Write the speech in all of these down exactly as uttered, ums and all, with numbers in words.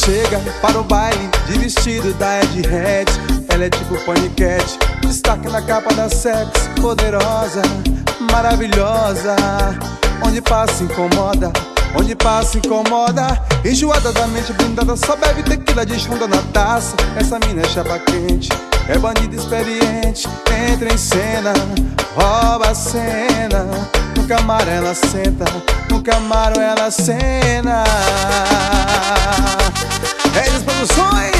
chega para o baile de vestido da Ed Red. Ela é tipo paniquete, destaque na capa da Sex, poderosa, maravilhosa. Onde passa incomoda, onde passa incomoda. Enjoada da mente blindada, só bebe tequila de chunda na taça. Essa mina é chapa quente, é bandida experiente. Entra em cena, rouba a cena. No camarão ela senta, no camarão ela cena. Regis Produções.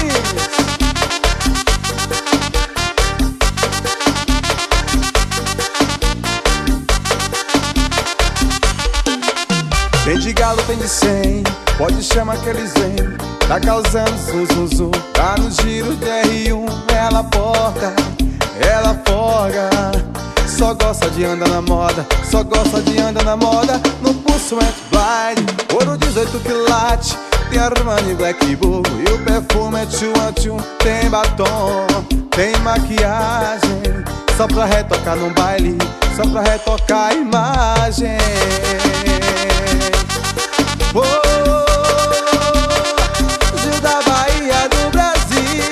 Tem de galo, tem de cem, pode chamar que eles vêm. Tá causando zum zum zum, tá no giro de R um. Ela porta, ela folga, só gosta de andar na moda, só gosta de andar na moda. No pulso é blind, ouro dezoito quilates. Tem Armani Black Bull e o perfume é two one two. Tem batom, tem maquiagem, só pra retocar no baile, só pra retocar a imagem. Oh, Gil da Bahia do Brasil.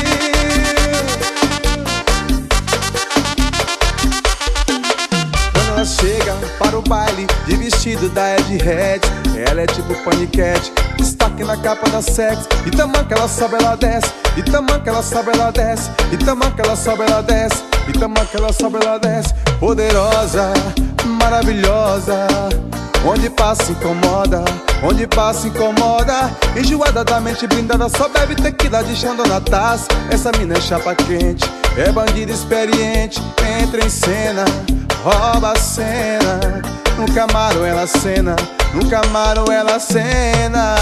Quando ela chega para o baile de vestido da Ed Red, ela é tipo paniquete, destaque na capa da Sex. E tamanca ela sobe, ela desce, e tamanca ela sobe, ela desce, e tamanca ela sobe, ela desce, e tamanca ela sobe, ela desce. Poderosa, maravilhosa. Onde passa incomoda, onde passa incomoda. Enjoada da mente blindada, só bebe tequila de chanda na taça. Essa mina é chapa quente, é bandida experiente. Entra em cena, rouba a cena. No camarão ela cena, no camarão ela cena.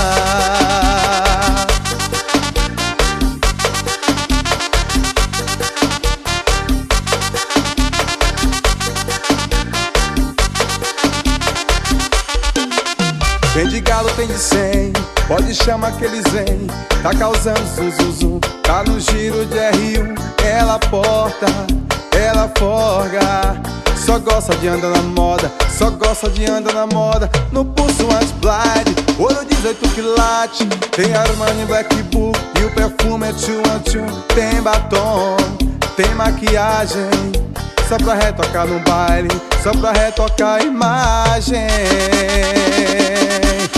Tem de galo, tem de cem, pode chamar que eles vêm. Tá causando zum zum zum, tá no giro de R um. Ela porta, ela forga, só gosta de andar na moda, só gosta de andar na moda. No pulso anti-blind, ouro dezoito quilates. Tem Armani Black Bull e o perfume é two one two. Tem batom, tem maquiagem, só pra retocar no baile, só pra retocar a imagem.